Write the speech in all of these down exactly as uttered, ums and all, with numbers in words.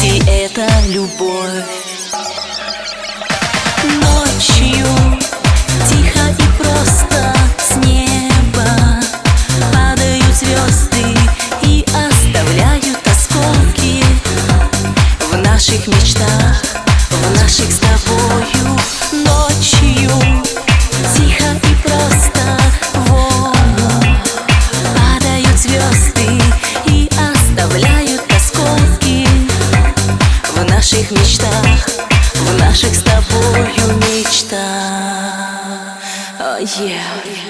нежности — это любовь. Ночью тихо и просто с неба падают звезды и оставляют осколки в наших мечтах, в наших с тобою. Ночью тихо и просто вон падают звезды и оставляют осколки в наших мечтах, в наших с тобою мечтах. Oh, yeah.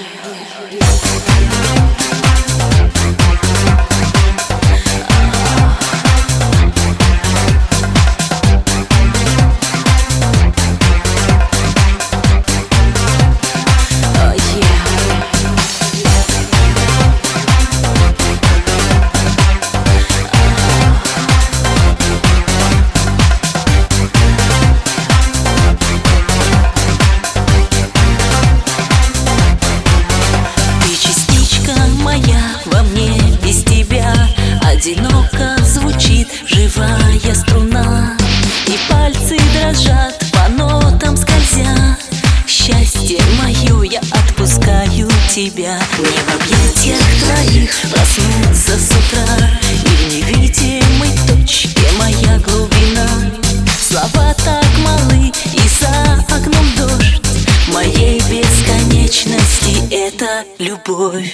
Одиноко звучит живая струна, и пальцы дрожат по нотам скользя. Счастье мое, я отпускаю тебя. Мне в объятиях твоих проснуться с утра, и в невидимой точке моя глубина. Слова так малы, и за окном дождь моей бесконечности — это любовь.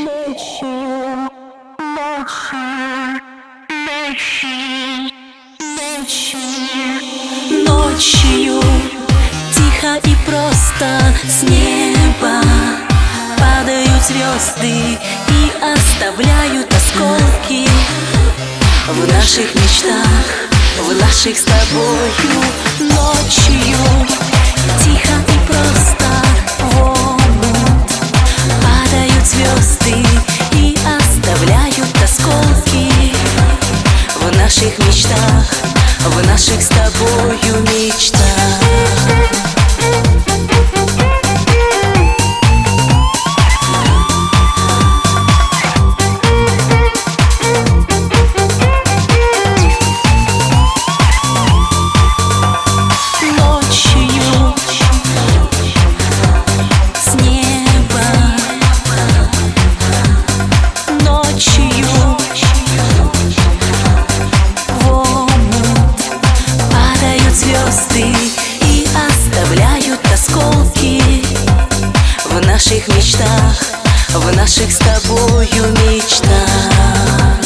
Ночью тихо и просто с неба падают звезды и оставляют осколки в наших мечтах, в наших с тобою. Ночью тихо и просто вон падают звезды и оставляют осколки в наших мечтах, в наших с тобою мечтах. И оставляют осколки в наших мечтах, в наших с тобою мечтах.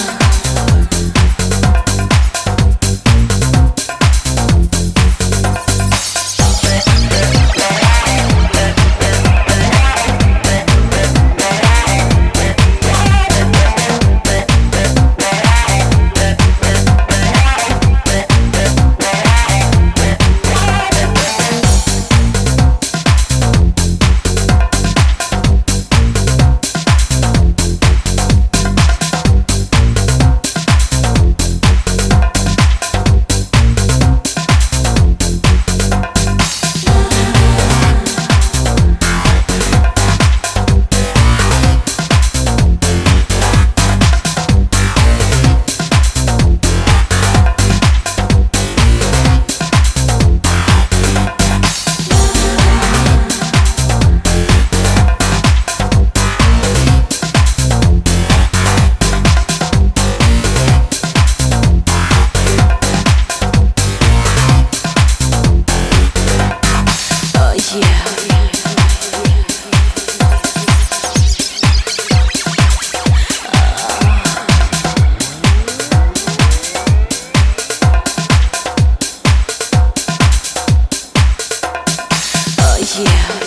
Yeah.